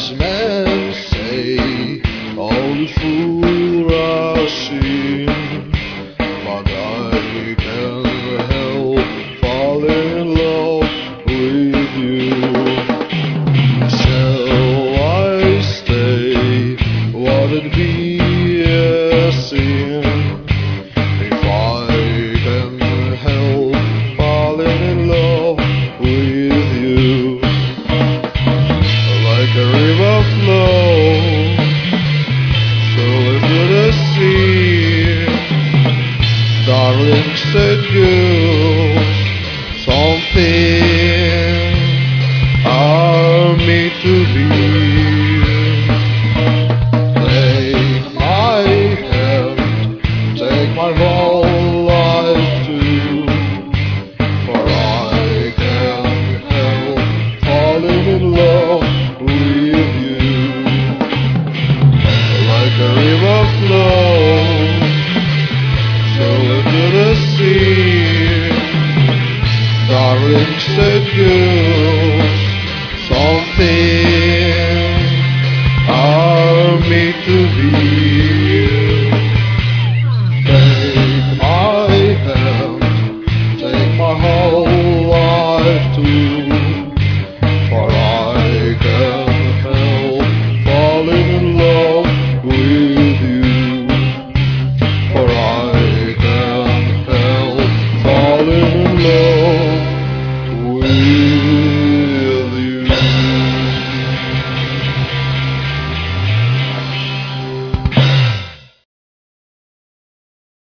Wise men say all is flourishing, but I can't help falling in love with you. Shall I stay? Would it be a sin if I can help falling in love with you? Like a river flows so into the sea, darling, seduce something are made to be. Take my hand, take my whole life too, for I can't help falling in love with you. Like a river flows so into the sea, darling, seduce